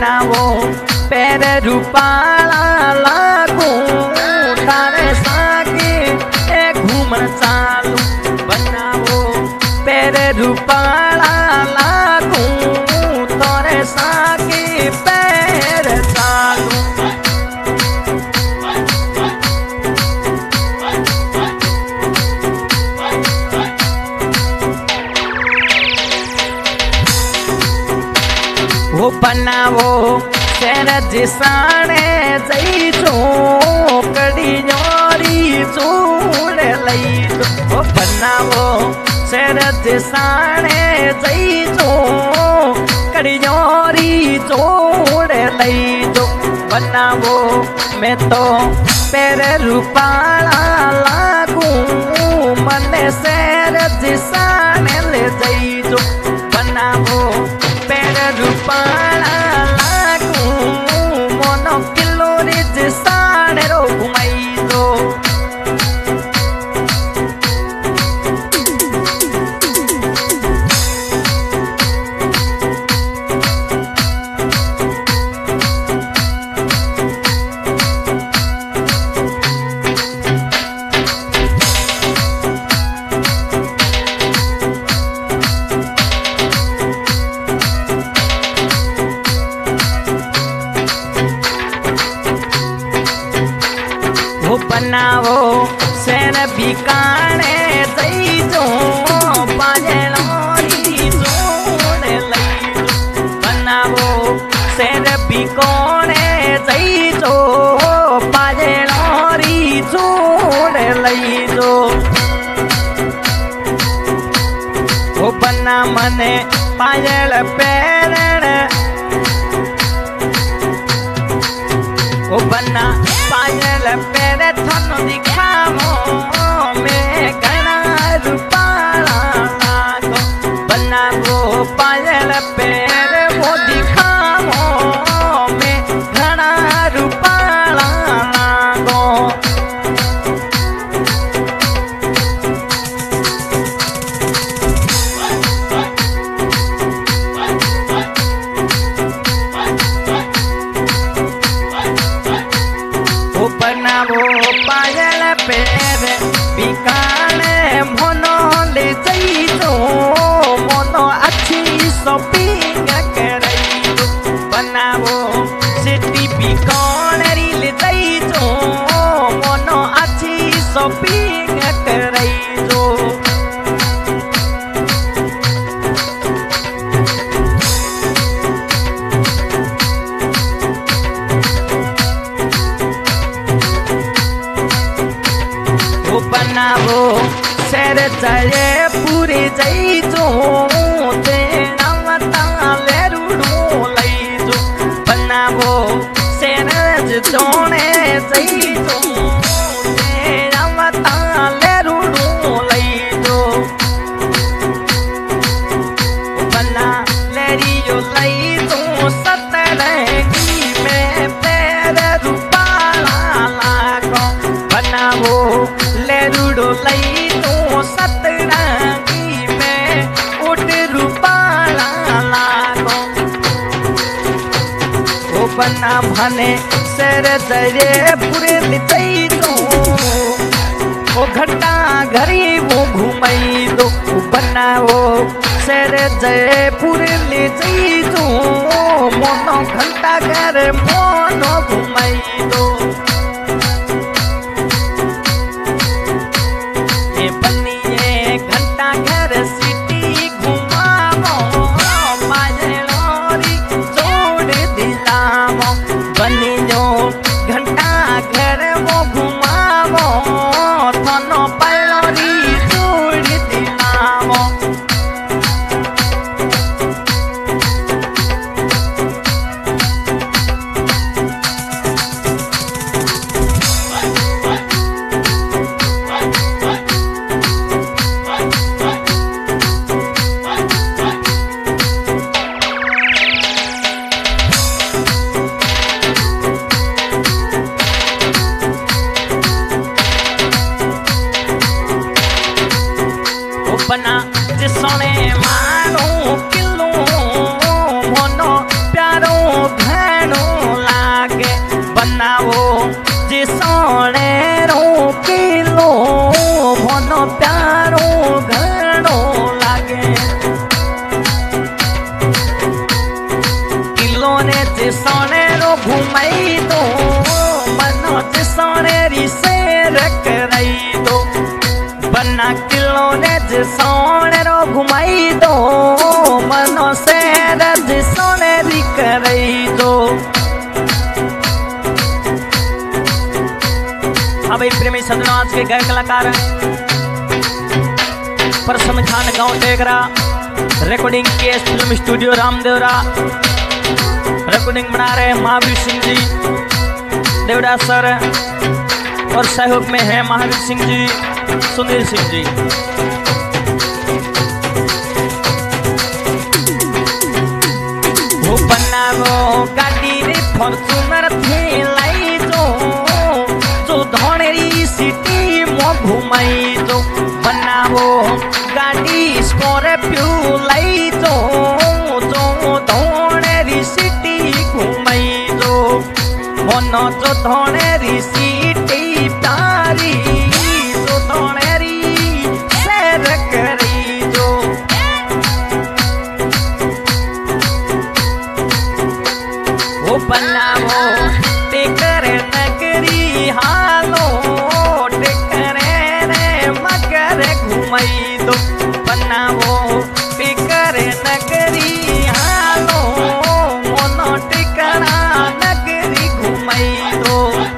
बनावो पैर रूपाला लागू तारे सागे घूमण चालू बनावो पैर रूपाला लागू तारे सागे पैर चालू वो बनावो शेर जिसाने जईजो कड़ी जोरी चूड़ लई वो बनावो शेर जिसाने जईजो कड़ी जोरी चूड़ लई जो बनावो मैं तो पैर रूपाला लागू मने शेर जिसाने ले जईजो बनावो पैर रूपाला लागू मोनो किलो रिज साने रो घुमाई दो बनावो शेर बिकाने जईजो पाजलोरी जोड़ लई बनावो शेर बिकोने जईजो पाजलोरी जोड़ लई जो वो बना मने पायल पैरण वो बना पायल पैर थानो दिखावो मैं घना रूपाला लागो बनावो पायल पैर वो दिखावो मैं घना रूपाला लागो बनावो पायल पैर बिकाने मोनो ले जईजो मोनो अच्छी शॉपिंग करई बनावो सिटी बिकाने ले जईजो मोनो अच्छी शॉपिंग करई जो बनावो शेर जये पूरे जईजो तेरा ताले रूडो लई जो बनावो शेर जोने जईजो तेरा ताले रूडो लई जो बना लेरियो लई जो सतरंगी में पैर रूपाला लागो बनावो लेरुडो लई तो सतरंगी में उठ रूपाला लागो वो बना भने शेर जये पूरे लिचई दो वो घंटा घरी वो घुमई दो बनावो शेर जये पूरे लिचई दो मोनो घंटा घर मोनो घुमई दो घंटा घर सिटी घुमावो पाजलोरी जोड़ दिलावो बनी जो घंटा घर वो घुमावो थानो पलोरी जोड़ दिलावो घुमाई दो मनोज सोनेरी शेर कराई दो बना किलो ने सोने रो घुमाई दो मनो शेर सोनेरी कराई दो। हाँ भाई प्रेमी सदनों आज के गायक कलाकार परसम खान गांव टेकरा रिकॉर्डिंग केस फिल्म स्टूडियो रामदेवरा रिकॉर्डिंग बना रहे महावीर सिंह जी देवड़ा सर और सहयोग में है महावीर सिंह जी सुनील सिंह जी। वो बनावो गाड़ी रे फॉर्च्यूनर थे लाई जो धोनेरी सिटी मो घुमाई जो बनावो गाड़ी स्कॉर्पियो लाई जो धोनेरी सिटी घुमाई जो मनो जो धोनेरी सिटी प्यारी जो धोनेरी शेर करी जो। वो बनावो टेकर नगरी हालो टेकरे रे मगर घुमाई दो बनावो टेकर नगरी हालो मोनो टेकरा नगरी घुमाई दो।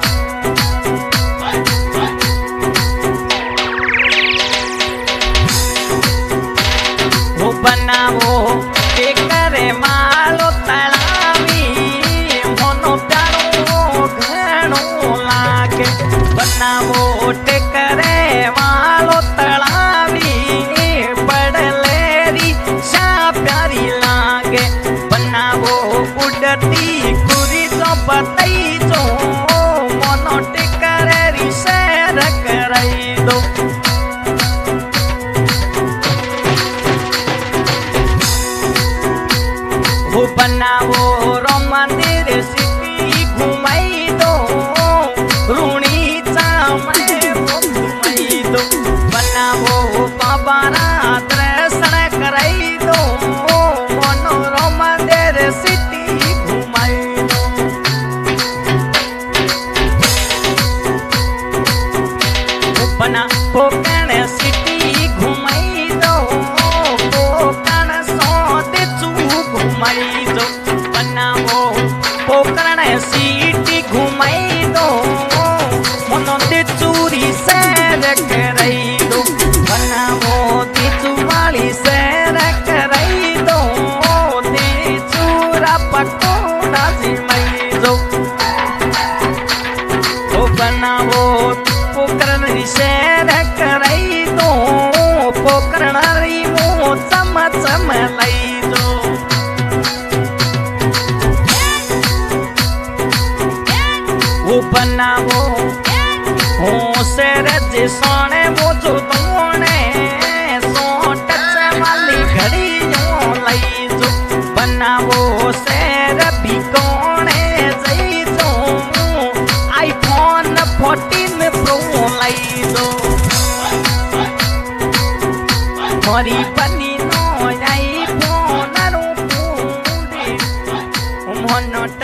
वो बनावो टेकर मालो तलावी मोनो प्यारो घणो लागे बनावो टेकरे मालो तलावी बड़लेरी शा प्यारी लागे बनावो उड़ती कुरी जो बताई जो मोनो टेकरे शेर कराई दो। वो बनावो रो मंदिर सिटी घुमाई दो रूणी चामड़े वो घुमाई दो बनावो बाबा दर्शन कराई दो मोनो मंदिर सिटी घुमाई दो। बना पोकण सिटी घुमाई दो पोकण सोते चू घुमाई दो बनावो पोकण सिटी घुमाई दो मनो दे चूरी शेर कराई दो बनावो दे चूवाली शेर कराई दो दे चूरा पकोड़ा जिमाई दो। वो बनावो पोकरण शेर कराई दो पोकरण री मो चम चम लाई दो। वो बनावो हो शेर जे सोने वो जो तोने सो टच वाली घड़ी जो लाई जो बनावो शेर भी कोने जई जो आईफोन 14 प्रो लाई दो। मोरी बनी नो आई फोन रो पूरे मोनो